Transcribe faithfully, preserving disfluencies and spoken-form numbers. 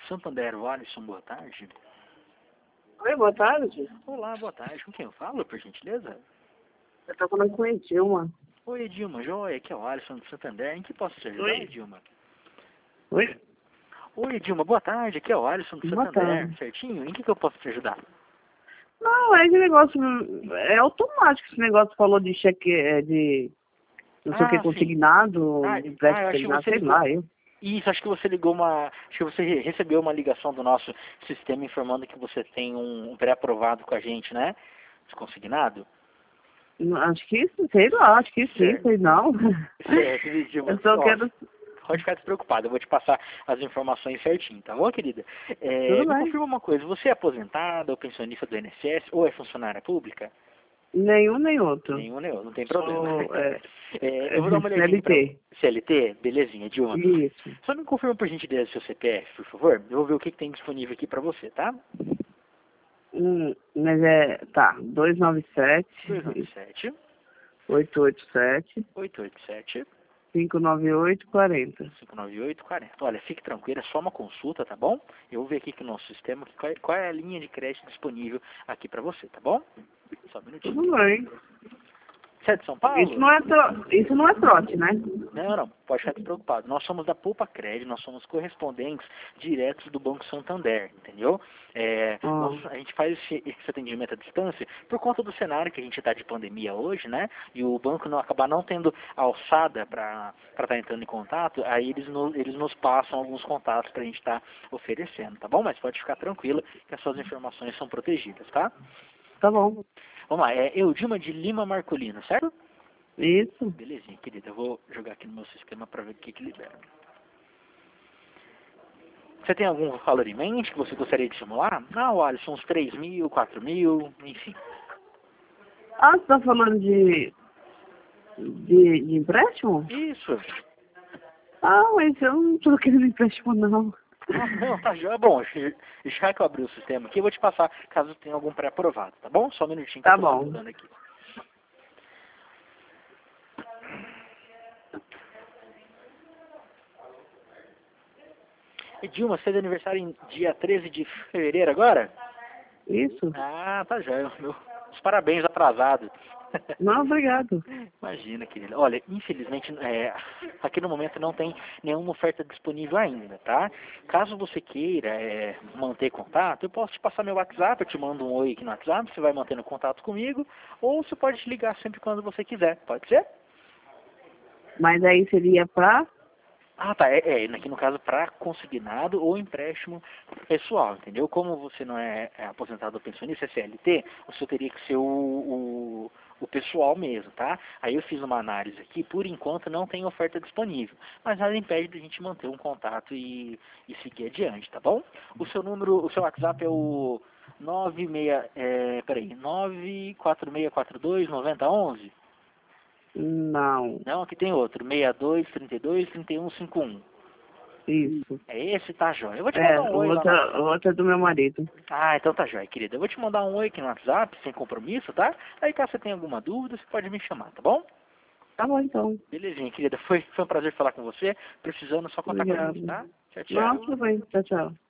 Santander, o Alisson, boa tarde. Oi, boa tarde. Olá, boa tarde. Com quem eu falo, por gentileza? Eu tô falando com a Edilma. Oi, Edilma. Joia, aqui é o Alisson do Santander. Em que posso te ajudar, Oi. Edilma? Oi? Oi, Edilma. Boa tarde. Aqui é o Alisson do Boa Santander. tarde. Certinho? Em que, que eu posso te ajudar? Não, é esse negócio, é automático esse negócio, falou de cheque, é, de, não sei o que, Ah, sim. consignado, Ah, de ah, empréstimo eu acho que consignado, você sei ligou. lá, eu. Isso, acho que você ligou uma... Acho que você re- recebeu uma ligação do nosso sistema informando que você tem um um pré-aprovado com a gente, né? Desconsignado? Não, acho que isso, sei lá, acho que sim, Certo. sei não. Certo, Edilma. Eu só Ó, quero, pode ficar despreocupado, eu vou te passar as informações certinho, tá bom, querida? É, tudo me bem. confirma uma coisa, você é aposentada ou pensionista do I N S S ou é funcionária pública? Nenhum nem outro. Nenhum, nenhum, não tem problema. Sou, é, É, eu vou dar é, uma olhadinha aqui pra... C L T. C L T? Belezinha, Dilma. Isso. Só me confirma por gentileza seu C P F, por favor. Eu vou ver o que, que tem disponível aqui pra você, tá? Hum, mas é, tá, dois nove dois nove sete, sete, oito oito sete, oito oito sete, cinco nove oito, quarenta. cinco nove oito, quarenta. Olha, fique tranquilo, é só uma consulta, tá bom? Eu vou ver aqui com o nosso sistema que qual, é, qual é a linha de crédito disponível aqui pra você, tá bom? Só um minutinho. Tudo bem. Você é de São Isso Paulo? não é, tro... Isso não é trote, né? Não, não, pode ficar despreocupado. Nós somos da Poupa Crédito, nós somos correspondentes diretos do Banco Santander, entendeu? É, Ah, nós, a gente faz esse, esse atendimento à distância por conta do cenário que a gente está de pandemia hoje, né? E o banco não acabar não tendo alçada para estar entrando em contato, aí eles, no, eles nos passam alguns contatos para a gente estar oferecendo, tá bom? Mas pode ficar tranquila que as suas informações são protegidas, tá? tá bom. Vamos lá, é Eudilma de Lima Marcolino, certo? Isso. Belezinha, querida. Eu vou jogar aqui no meu sistema para ver o que que libera. Você tem algum valor em mente que você gostaria de simular? Não, Alisson, uns três mil, quatro mil, enfim. Ah, você tá falando de, de, de empréstimo? Isso. Ah, mas eu não tô querendo empréstimo, não. Ah, não, tá já. Bom, já já que eu abri o sistema aqui, eu vou te passar caso tenha algum pré-aprovado, tá bom? Só um minutinho que eu Tá tô bom. simulando aqui. E Dilma, você é de aniversário em dia treze de fevereiro agora? Isso. Ah, tá já. Meu, os parabéns atrasados. Não, obrigado. Imagina, querida. Olha, infelizmente, é, aqui no momento não tem nenhuma oferta disponível ainda, tá? Caso você queira é, manter contato, eu posso te passar meu WhatsApp, eu te mando um oi aqui no WhatsApp, você vai mantendo contato comigo, ou você pode te ligar sempre quando você quiser, pode ser? Mas aí seria pra... Ah, tá. É, é aqui no caso para consignado ou empréstimo pessoal, entendeu? Como você não é, é aposentado ou pensionista, é C L T, o seu teria que ser o, o, o pessoal mesmo, tá? Aí eu fiz uma análise aqui, por enquanto não tem oferta disponível, mas nada impede da gente manter um contato e, e seguir adiante, tá bom? O seu número, o seu WhatsApp é o nove seis, é, peraí, nove quatro seis quatro dois nove zero um um? Não. Não, aqui tem outro, seis dois, trinta e dois, trinta e um, cinquenta e um. Isso. É esse, tá, joia? Eu vou te É, mandar um o oi lá outro, no o WhatsApp. outro é do meu marido. Ah, então tá, joia, querida. Eu vou te mandar um oi aqui no WhatsApp, sem compromisso, tá? Aí caso você tenha alguma dúvida, você pode me chamar, tá bom? Tá bom, então. Belezinha, querida. Foi, foi um prazer falar com você. Precisando, só contar com a gente, Obrigado. tá? Tchau, Não, tchau. tudo bem. Tchau, tchau.